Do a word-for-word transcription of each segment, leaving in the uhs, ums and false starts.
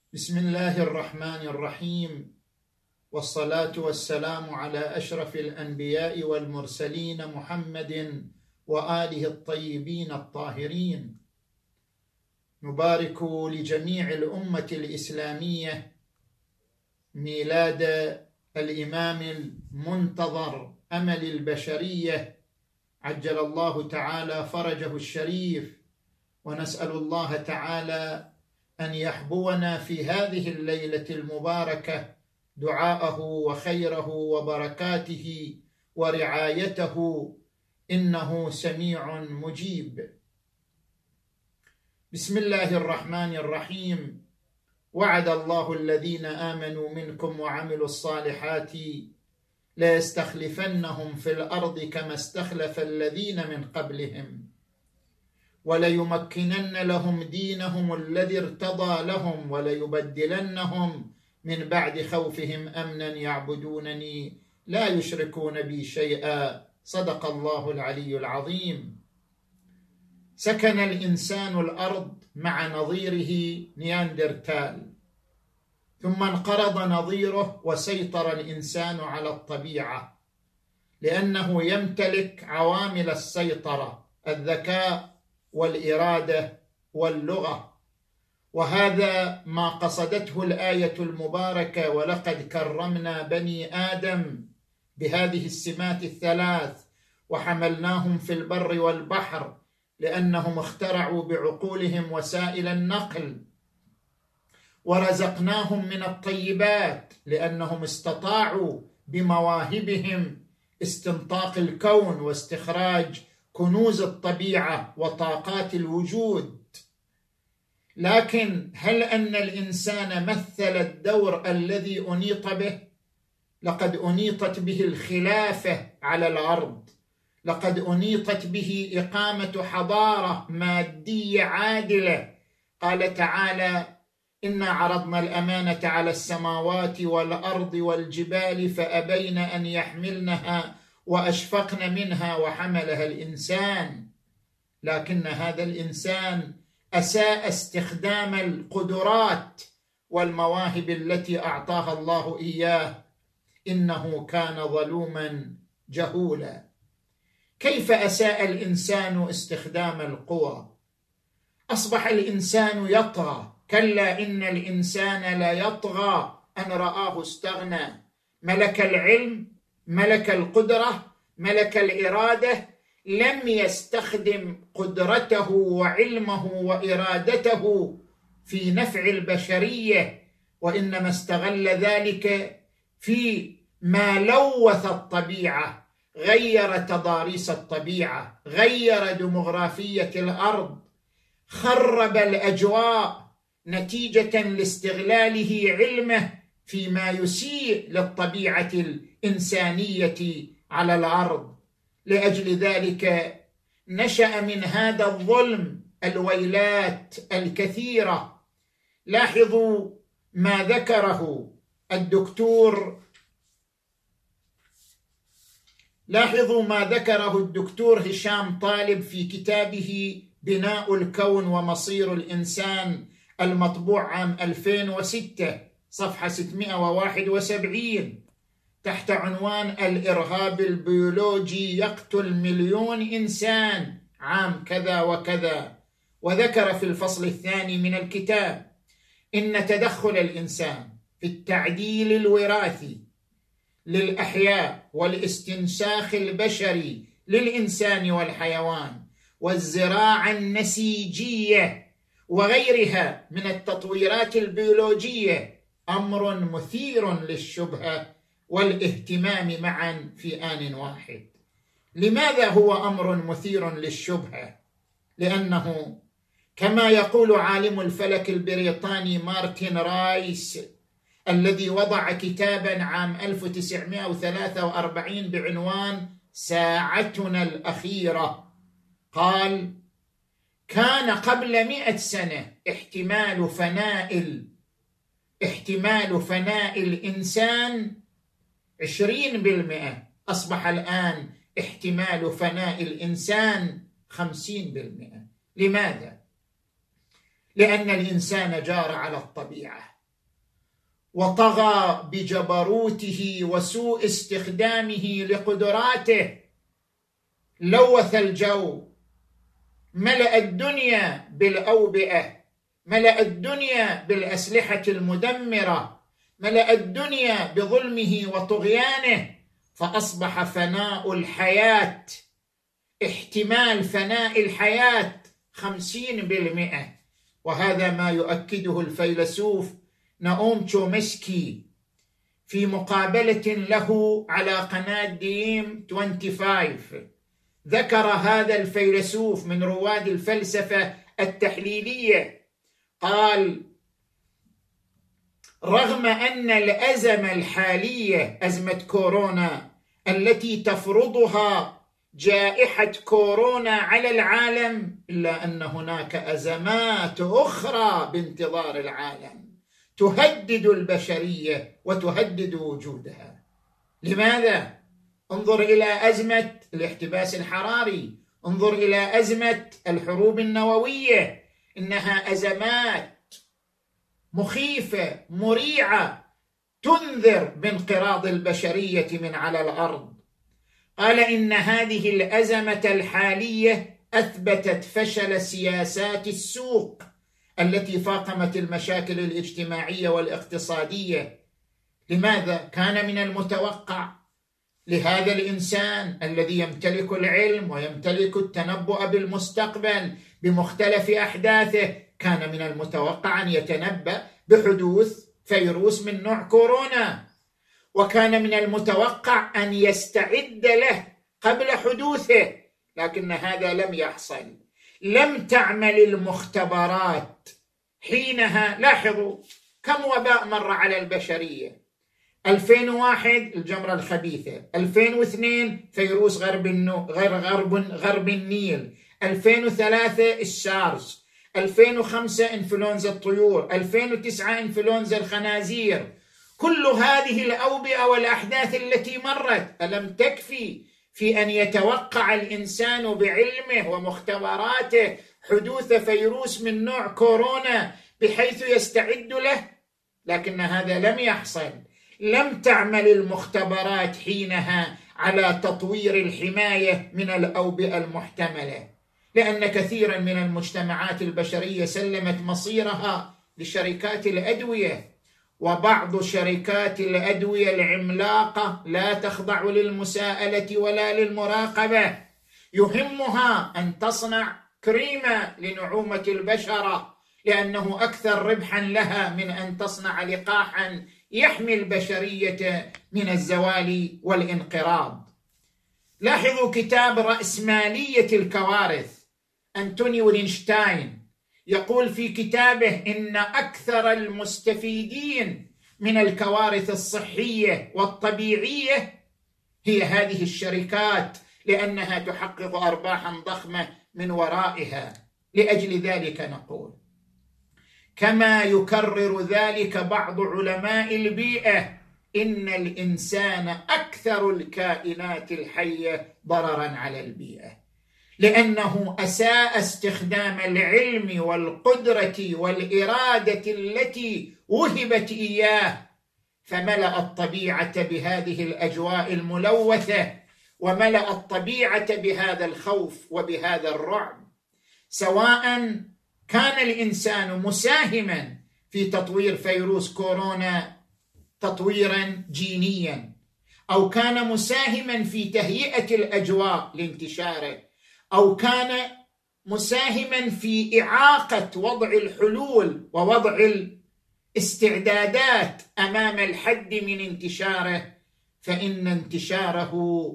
بسم الله الرحمن الرحيم، والصلاة والسلام على أشرف الأنبياء والمرسلين محمد وآله الطيبين الطاهرين. نبارك لجميع الأمة الإسلامية ميلاد الإمام المنتظر أمل البشرية، عجل الله تعالى فرجه الشريف، ونسأل الله تعالى أن يحبونا في هذه الليلة المباركة دعاءه وخيره وبركاته ورعايته، إنه سميع مجيب. بسم الله الرحمن الرحيم. وعد الله الذين آمنوا منكم وعملوا الصالحات ليستخلفنهم في الأرض كما استخلف الذين من قبلهم وليمكنن لهم دينهم الذي ارتضى لهم وليبدلنهم من بعد خوفهم أمنا يعبدونني لا يشركون بي شيئا. صدق الله العلي العظيم. سكن الإنسان الأرض مع نظيره نياندرتال، ثم انقرض نظيره وسيطر الإنسان على الطبيعة، لأنه يمتلك عوامل السيطرة: الذكاء والإرادة واللغة. وهذا ما قصدته الآية المباركة: ولقد كرمنا بني آدم، بهذه السمات الثلاث، وحملناهم في البر والبحر، لأنهم اخترعوا بعقولهم وسائل النقل، ورزقناهم من الطيبات، لأنهم استطاعوا بمواهبهم استنطاق الكون واستخراج كنوز الطبيعة وطاقات الوجود. لكن هل أن الإنسان مثل الدور الذي أنيط به؟ لقد أنيطت به الخلافة على الأرض، لقد أنيطت به إقامة حضارة مادية عادلة. قال تعالى: إنا عرضنا الأمانة على السماوات والأرض والجبال فأبين أن يحملنها وأشفقن منها وحملها الإنسان. لكن هذا الإنسان أساء استخدام القدرات والمواهب التي أعطاها الله إياه، إنه كان ظلوما جهولا. كيف أساء الإنسان استخدام القوى؟ أصبح الإنسان يطغى. كلا إن الإنسان لا يطغى أن رآه استغنى. ملك العلم، ملك القدرة، ملك الإرادة، لم يستخدم قدرته وعلمه وإرادته في نفع البشرية، وإنما استغل ذلك في ما لوث الطبيعة، غير تضاريس الطبيعة، غير ديموغرافية الأرض، خرب الأجواء نتيجة لاستغلاله علمه فيما يسيء للطبيعة الإنسانية على الأرض. لأجل ذلك نشأ من هذا الظلم الويلات الكثيرة. لاحظوا ما ذكره الدكتور لاحظوا ما ذكره الدكتور هشام طالب في كتابه بناء الكون ومصير الإنسان، المطبوع عام ألفين وستة، صفحة ستمائة وواحد وسبعين، تحت عنوان الإرهاب البيولوجي يقتل مليون إنسان عام كذا وكذا. وذكر في الفصل الثاني من الكتاب إن تدخل الإنسان في التعديل الوراثي للأحياء والاستنساخ البشري للإنسان والحيوان والزراعة النسيجية وغيرها من التطويرات البيولوجية أمر مثير للشبهة والاهتمام معا في آن واحد. لماذا هو أمر مثير للشبهة؟ لأنه كما يقول عالم الفلك البريطاني مارتن رايس، الذي وضع كتابا عام ألف وتسعمائة وثلاثة وأربعين بعنوان ساعتنا الأخيرة، قال: كان قبل مئة سنة احتمال فناء احتمال فناء الإنسان عشرين بالمئة، أصبح الآن احتمال فناء الإنسان خمسين بالمئة. لماذا؟ لأن الإنسان جار على الطبيعة. وطغى بجبروته وسوء استخدامه لقدراته، لوث الجو، ملأ الدنيا بالأوبئة، ملأ الدنيا بالأسلحة المدمرة، ملأ الدنيا بظلمه وطغيانه، فأصبح فناء الحياة، احتمال فناء الحياة خمسين بالمئة. وهذا ما يؤكده الفيلسوف ناوم تشومسكي في مقابلة له على قناة ديم خمسة وعشرين. ذكر هذا الفيلسوف من رواد الفلسفة التحليلية، قال: رغم أن الأزمة الحالية، أزمة كورونا التي تفرضها جائحة كورونا على العالم، إلا أن هناك أزمات أخرى بانتظار العالم تهدد البشرية وتهدد وجودها. لماذا؟ انظر إلى أزمة الاحتباس الحراري، انظر إلى أزمة الحروب النووية، إنها أزمات مخيفة مريعة تنذر بانقراض البشرية من على الأرض. قال إن هذه الأزمة الحالية أثبتت فشل سياسات السوق التي فاقمت المشاكل الاجتماعية والاقتصادية. لماذا؟ كان من المتوقع لهذا الإنسان الذي يمتلك العلم ويمتلك التنبؤ بالمستقبل بمختلف أحداثه، كان من المتوقع أن يتنبأ بحدوث فيروس من نوع كورونا، وكان من المتوقع أن يستعد له قبل حدوثه، لكن هذا لم يحصل. لم تعمل المختبرات حينها. لاحظوا كم وباء مر على البشرية: ألفين وواحد الجمرة الخبيثة، ألفين واثنين فيروس غرب النو... غير غرب غرب النيل، ألفين وثلاثة السارس، ألفين وخمسة إنفلونزا الطيور، ألفين وتسعة إنفلونزا الخنازير. كل هذه الأوبئة والأحداث التي مرت ألم تكفي في أن يتوقع الإنسان بعلمه ومختبراته حدوث فيروس من نوع كورونا بحيث يستعد له؟ لكن هذا لم يحصل. لم تعمل المختبرات حينها على تطوير الحماية من الأوبئة المحتملة، لأن كثيرا من المجتمعات البشرية سلمت مصيرها لشركات الأدوية، وبعض شركات الأدوية العملاقة لا تخضع للمساءلة ولا للمراقبة، يهمها أن تصنع كريمة لنعومة البشرة لأنه أكثر ربحا لها من أن تصنع لقاحا يحمي البشرية من الزوال والانقراض. لاحظوا كتاب رأسمالية الكوارث، أنتوني ويلنشتاين يقول في كتابه إن أكثر المستفيدين من الكوارث الصحية والطبيعية هي هذه الشركات، لأنها تحقق أرباحا ضخمة من ورائها. لأجل ذلك نقول، كما يكرر ذلك بعض علماء البيئة، إن الإنسان أكثر الكائنات الحية ضررا على البيئة، لأنه أساء استخدام العلم والقدرة والإرادة التي وهبت إياه، فملأ الطبيعة بهذه الأجواء الملوثة، وملأ الطبيعة بهذا الخوف وبهذا الرعب، سواء كان الإنسان مساهما في تطوير فيروس كورونا تطويرا جينيا، أو كان مساهما في تهيئة الأجواء لانتشاره، أو كان مساهما في إعاقة وضع الحلول ووضع الاستعدادات أمام الحد من انتشاره، فإن انتشاره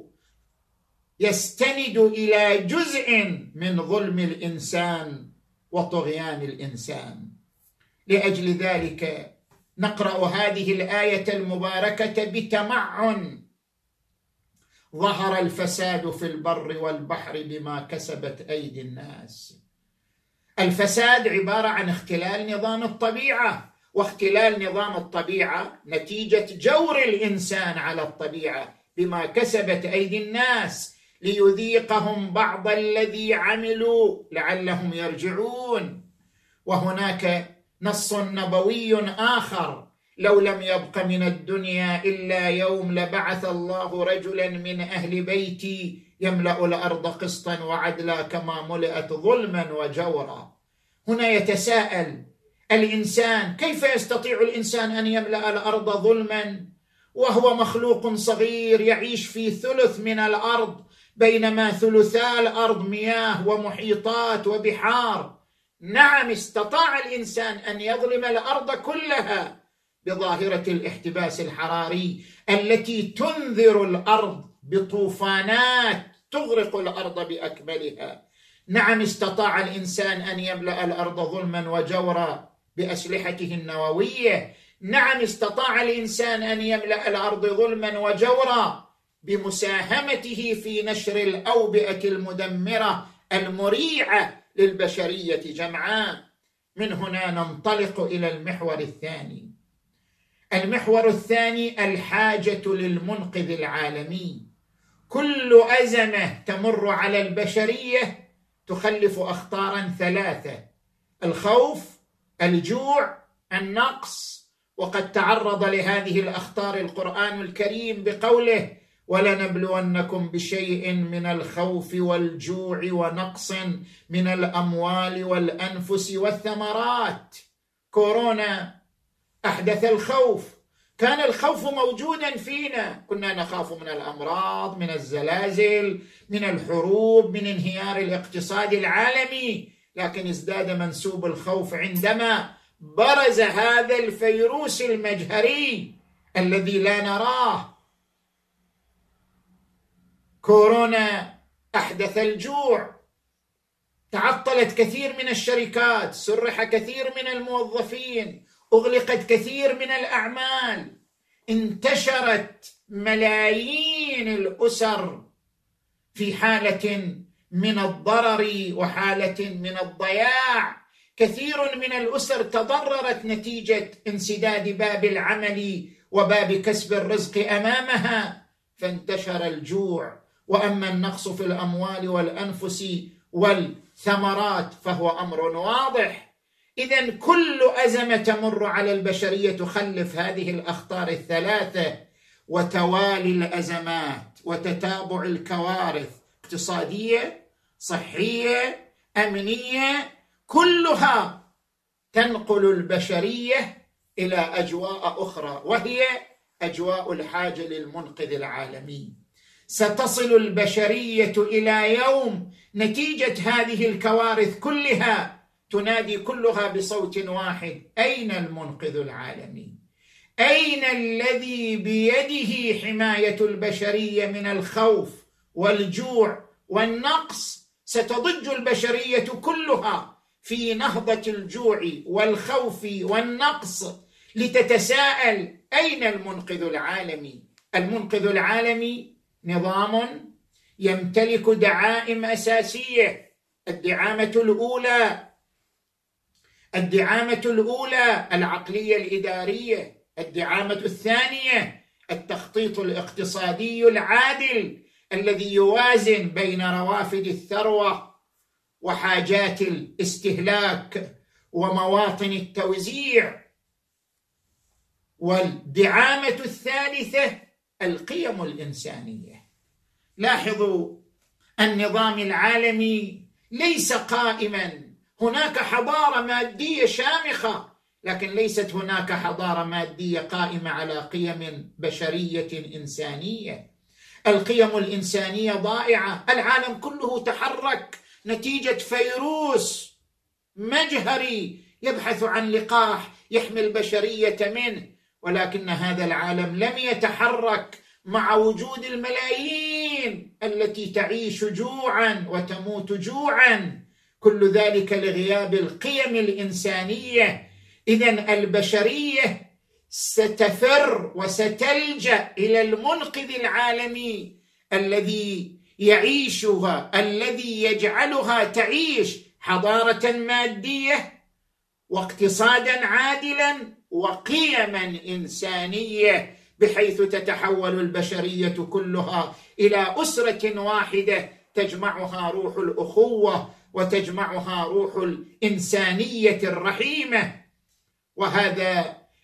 يستند إلى جزء من ظلم الإنسان وطغيان الإنسان. لأجل ذلك نقرأ هذه الآية المباركة بتمعن: ظهر الفساد في البر والبحر بما كسبت أيدي الناس. الفساد عبارة عن اختلال نظام الطبيعة، واختلال نظام الطبيعة نتيجة جور الإنسان على الطبيعة بما كسبت أيدي الناس ليذيقهم بعض الذي عملوا لعلهم يرجعون. وهناك نص نبوي آخر: لو لم يبق من الدنيا إلا يوم لبعث الله رجلا من أهل بيتي يملأ الأرض قسطا وعدلا كما ملئت ظلما وجورا. هنا يتساءل الإنسان: كيف يستطيع الإنسان أن يملأ الأرض ظلما وهو مخلوق صغير يعيش في ثلث من الأرض، بينما ثلثا الأرض مياه ومحيطات وبحار؟ نعم، استطاع الإنسان أن يظلم الأرض كلها بظاهرة الاحتباس الحراري التي تنذر الأرض بطوفانات تغرق الأرض بأكملها. نعم، استطاع الإنسان أن يملأ الأرض ظلما وجورا بأسلحته النووية. نعم، استطاع الإنسان أن يملأ الأرض ظلما وجورا بمساهمته في نشر الأوبئة المدمرة المريعة للبشرية جمعاء. من هنا ننطلق إلى المحور الثاني. المحور الثاني: الحاجة للمنقذ العالمي. كل أزمة تمر على البشرية تخلف أخطارا ثلاثة: الخوف، الجوع، النقص. وقد تعرض لهذه الأخطار القرآن الكريم بقوله: ولنبلونكم بشيء من الخوف والجوع ونقص من الأموال والأنفس والثمرات. كورونا أحدث الخوف. كان الخوف موجودا فينا، كنا نخاف من الأمراض، من الزلازل، من الحروب، من انهيار الاقتصاد العالمي، لكن ازداد منسوب الخوف عندما برز هذا الفيروس المجهري الذي لا نراه. كورونا أحدث الجوع. تعطلت كثير من الشركات، سرح كثير من الموظفين، أغلقت كثير من الأعمال، انتشرت ملايين الأسر في حالة من الضرر وحالة من الضياع. كثير من الأسر تضررت نتيجة انسداد باب العمل وباب كسب الرزق أمامها، فانتشر الجوع. وأما النقص في الأموال والأنفس والثمرات فهو أمر واضح. إذن كل أزمة تمر على البشرية تخلف هذه الأخطار الثلاثة، وتوالي الأزمات وتتابع الكوارث اقتصادية، صحية، أمنية، كلها تنقل البشرية إلى أجواء أخرى، وهي أجواء الحاجة للمنقذ العالمي. ستصل البشرية إلى يوم نتيجة هذه الكوارث كلها تنادي كلها بصوت واحد: أين المنقذ العالمي؟ أين الذي بيده حماية البشرية من الخوف والجوع والنقص؟ ستضج البشرية كلها في نهضة الجوع والخوف والنقص لتتساءل: أين المنقذ العالمي؟ المنقذ العالمي نظام يمتلك دعائم أساسية. الدعامة الأولى الدعامة الأولى العقلية الإدارية. الدعامة الثانية التخطيط الاقتصادي العادل الذي يوازن بين روافد الثروة وحاجات الاستهلاك ومواطن التوزيع. والدعامة الثالثة القيم الإنسانية. لاحظوا، النظام العالمي ليس قائما. هناك حضارة مادية شامخة، لكن ليست هناك حضارة مادية قائمة على قيم بشرية إنسانية. القيم الإنسانية ضائعة. العالم كله تحرك نتيجة فيروس مجهري يبحث عن لقاح يحمي البشرية منه، ولكن هذا العالم لم يتحرك مع وجود الملايين التي تعيش جوعا وتموت جوعا، كل ذلك لغياب القيم الإنسانية. إذن البشرية ستفر وستلجأ إلى المنقذ العالمي الذي يعيشها، الذي يجعلها تعيش حضارة مادية واقتصادا عادلا وقيما إنسانية، بحيث تتحول البشرية كلها إلى أسرة واحدة تجمعها روح الأخوة وتجمعها روح الإنسانية الرحيمة. وهذا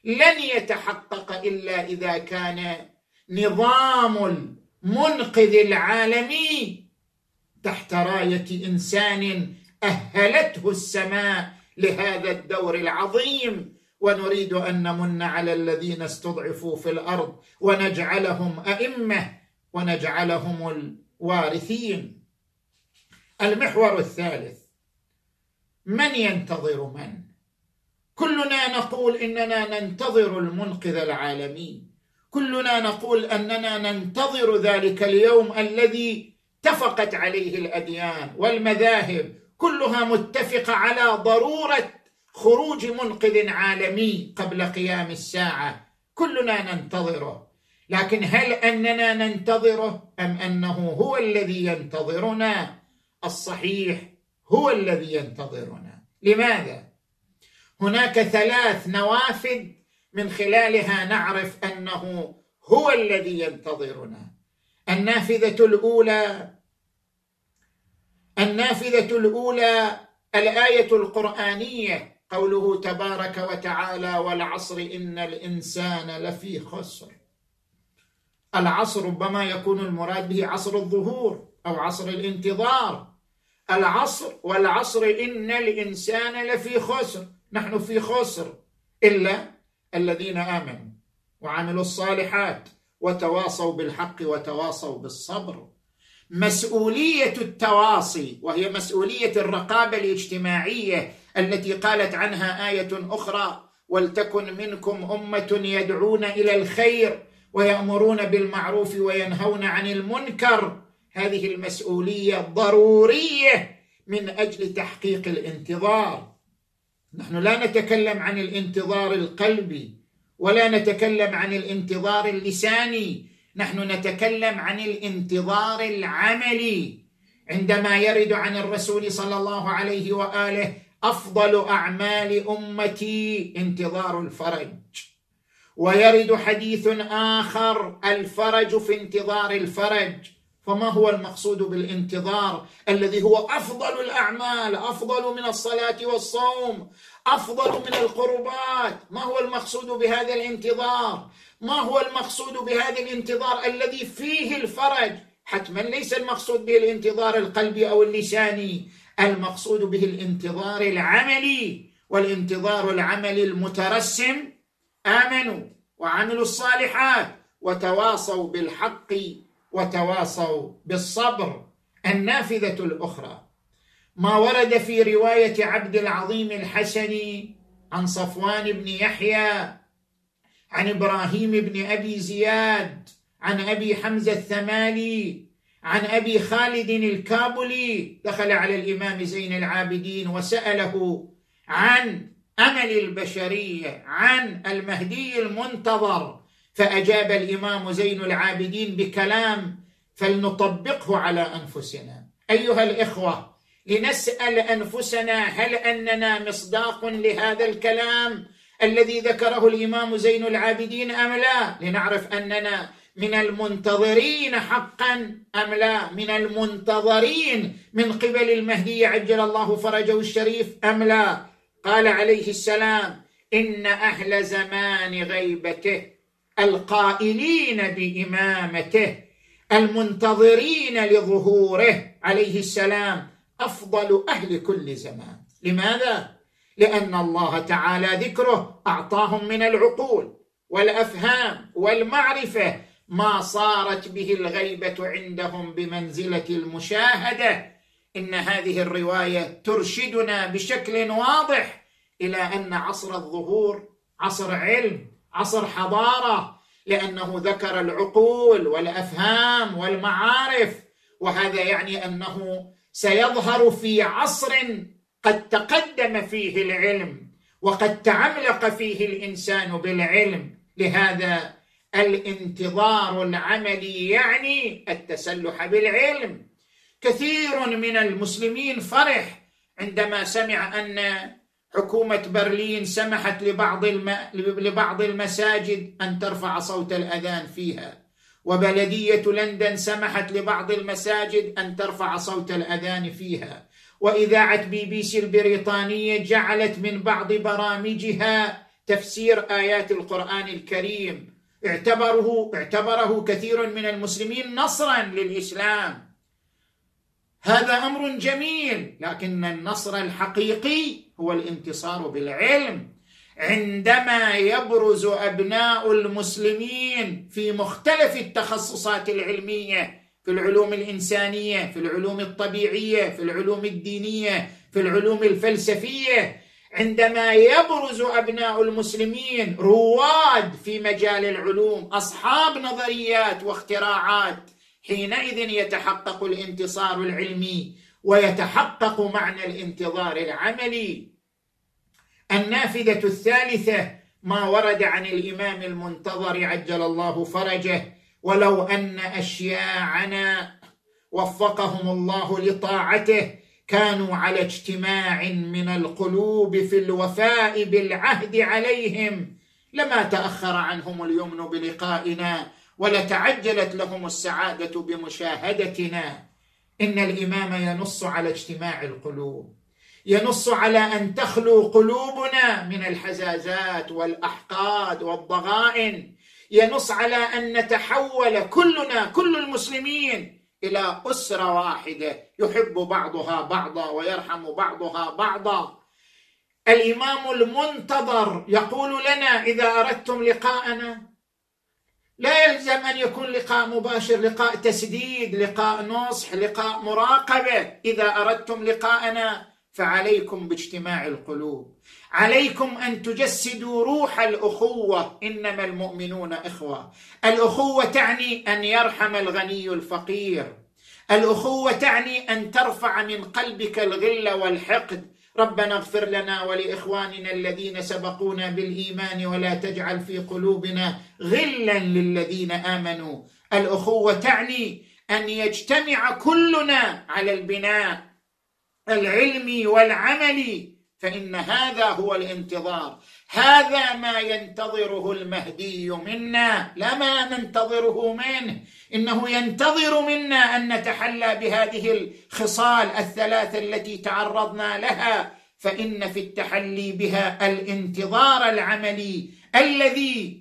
لن يتحقق إلا إذا كان نظام المنقذ العالمي تحت راية إنسان أهلته السماء لهذا الدور العظيم. ونريد أن نمن على الذين استضعفوا في الأرض ونجعلهم أئمة ونجعلهم الوارثين. المحور الثالث: من ينتظر من؟ كلنا نقول إننا ننتظر المنقذ العالمي، كلنا نقول أننا ننتظر ذلك اليوم الذي اتفقت عليه الأديان والمذاهب، كلها متفقة على ضرورة خروج منقذ عالمي قبل قيام الساعة، كلنا ننتظره. لكن هل أننا ننتظره أم أنه هو الذي ينتظرنا؟ الصحيح هو الذي ينتظرنا. لماذا؟ هناك ثلاث نوافذ من خلالها نعرف أنه هو الذي ينتظرنا. النافذة الأولى النافذة الأولى الآية القرآنية، قوله تبارك وتعالى: والعصر إن الإنسان لفي خسر. العصر ربما يكون المراد به عصر الظهور أو عصر الانتظار. العصر والعصر إن الإنسان لفي خسر، نحن في خسر إلا الذين آمنوا وعملوا الصالحات وتواصوا بالحق وتواصوا بالصبر. مسؤولية التواصي، وهي مسؤولية الرقابة الاجتماعية التي قالت عنها آية أخرى: ولتكن منكم أمة يدعون إلى الخير ويأمرون بالمعروف وينهون عن المنكر. هذه المسؤولية ضرورية من أجل تحقيق الانتظار. نحن لا نتكلم عن الانتظار القلبي ولا نتكلم عن الانتظار اللساني، نحن نتكلم عن الانتظار العملي. عندما يرد عن الرسول صلى الله عليه وآله: أفضل أعمال أمتي انتظار الفرج، ويرد حديث آخر: الفرج في انتظار الفرج. فما هو المقصود بالانتظار الذي هو أفضل الأعمال، أفضل من الصلاة والصوم، أفضل من القربات؟ ما هو المقصود بهذا الانتظار؟ ما هو المقصود بهذا الانتظار الذي فيه الفرج؟ حتما ليس المقصود به الانتظار القلبي أو اللساني، المقصود به الانتظار العملي. والانتظار العملي المترسم: آمنوا وعملوا الصالحات وتواصوا بالحق وتواصوا بالصبر. النافذة الأخرى ما ورد في رواية عبد العظيم الحسني عن صفوان بن يحيى عن إبراهيم بن أبي زياد عن أبي حمزة الثمالي عن أبي خالد الكابلي، دخل على الإمام زين العابدين وسأله عن أمل البشرية، عن المهدي المنتظر، فأجاب الإمام زين العابدين بكلام فلنطبقه على أنفسنا. أيها الإخوة، لنسأل أنفسنا: هل أننا مصداق لهذا الكلام الذي ذكره الإمام زين العابدين أم لا؟ لنعرف أننا من المنتظرين حقا أم لا، من المنتظرين من قبل المهدي عجل الله فرجه الشريف أم لا. قال عليه السلام: إن أهل زمان غيبته القائلين بإمامته المنتظرين لظهوره عليه السلام أفضل أهل كل زمان. لماذا؟ لأن الله تعالى ذكره أعطاهم من العقول والأفهام والمعرفة ما صارت به الغيبة عندهم بمنزلة المشاهدة. إن هذه الرواية ترشدنا بشكل واضح إلى أن عصر الظهور عصر علم، عصر حضارة، لأنه ذكر العقول والأفهام والمعارف، وهذا يعني أنه سيظهر في عصر قد تقدم فيه العلم وقد تعملق فيه الإنسان بالعلم. لهذا الانتظار العملي يعني التسلح بالعلم. كثير من المسلمين فرح عندما سمع أن حكومة برلين سمحت لبعض الم... لبعض المساجد أن ترفع صوت الأذان فيها، وبلدية لندن سمحت لبعض المساجد أن ترفع صوت الأذان فيها، وإذاعة بي بي سي البريطانية جعلت من بعض برامجها تفسير آيات القرآن الكريم اعتبره اعتبره كثير من المسلمين نصرا للإسلام. هذا أمر جميل، لكن النصر الحقيقي هو الانتصار بالعلم. عندما يبرز أبناء المسلمين في مختلف التخصصات العلمية، في العلوم الإنسانية، في العلوم الطبيعية، في العلوم الدينية، في العلوم الفلسفية، عندما يبرز أبناء المسلمين رواد في مجال العلوم، أصحاب نظريات واختراعات، حينئذ يتحقق الانتصار العلمي ويتحقق معنى الانتظار العملي. النافذة الثالثة ما ورد عن الإمام المنتظر عجل الله فرجه: ولو أن أشياعنا وفقهم الله لطاعته كانوا على اجتماع من القلوب في الوفاء بالعهد عليهم لما تأخر عنهم اليمن بلقائنا ولتعجلت لهم السعادة بمشاهدتنا. إن الإمام ينص على اجتماع القلوب، ينص على أن تخلو قلوبنا من الحزازات والأحقاد والضغائن، ينص على أن نتحول كلنا كل المسلمين إلى أسرة واحدة يحب بعضها بعضا ويرحم بعضها بعضا. الإمام المنتظر يقول لنا: إذا أردتم لقاءنا لا يلزم أن يكون لقاء مباشر، لقاء تسديد، لقاء نصح، لقاء مراقبة. إذا أردتم لقاءنا فعليكم باجتماع القلوب، عليكم أن تجسدوا روح الأخوة، إنما المؤمنون إخوة. الأخوة تعني أن يرحم الغني الفقير، الأخوة تعني أن ترفع من قلبك الغل والحقد. ربنا اغفر لنا ولإخواننا الذين سبقونا بالإيمان ولا تجعل في قلوبنا غلا للذين آمنوا. الأخوة تعني أن يجتمع كلنا على البناء العلمي والعملي، فإن هذا هو الانتظار، هذا ما ينتظره المهدي منا، لا ما ننتظره منه. إنه ينتظر منا أن نتحلى بهذه الخصال الثلاثة التي تعرضنا لها، فإن في التحلي بها الانتظار العملي الذي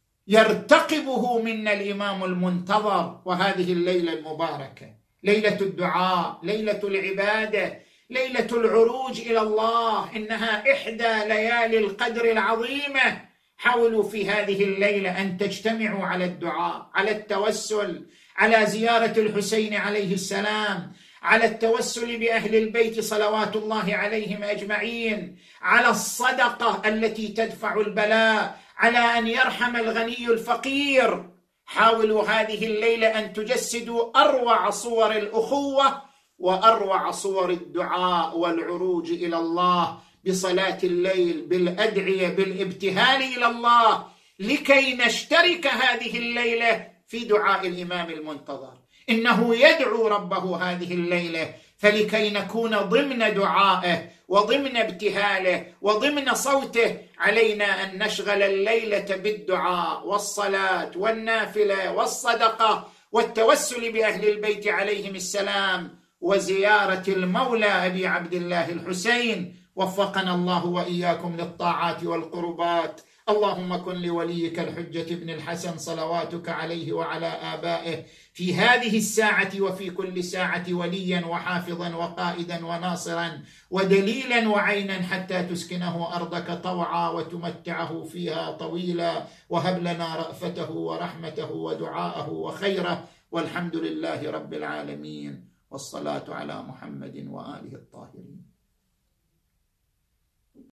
يرتقبه منا الإمام المنتظر. وهذه الليلة المباركة، ليلة الدعاء، ليلة العبادة، ليلة العروج إلى الله، إنها إحدى ليالي القدر العظيمة. حاولوا في هذه الليلة أن تجتمعوا على الدعاء، على التوسل، على زيارة الحسين عليه السلام، على التوسل بأهل البيت صلوات الله عليهم أجمعين، على الصدقة التي تدفع البلاء، على أن يرحم الغني الفقير. حاولوا هذه الليلة أن تجسدوا أروع صور الأخوة وأروع صور الدعاء والعروج إلى الله بصلاة الليل، بالأدعية، بالابتهال إلى الله، لكي نشترك هذه الليلة في دعاء الإمام المنتظر. إنه يدعو ربه هذه الليلة، فلكي نكون ضمن دعائه وضمن ابتهاله وضمن صوته علينا أن نشغل الليلة بالدعاء والصلاة والنافلة والصدقة والتوسل بأهل البيت عليهم السلام وزيارة المولى أبي عبد الله الحسين. وفقنا الله وإياكم للطاعات والقربات. اللهم كن لوليك الحجة ابن الحسن صلواتك عليه وعلى آبائه في هذه الساعة وفي كل ساعة وليا وحافظا وقائدا وناصرا ودليلا وعينا، حتى تسكنه أرضك طوعا وتمتعه فيها طويلا، وهب لنا رأفته ورحمته ودعاءه وخيره، والحمد لله رب العالمين، والصلاة على محمد وآله الطاهرين.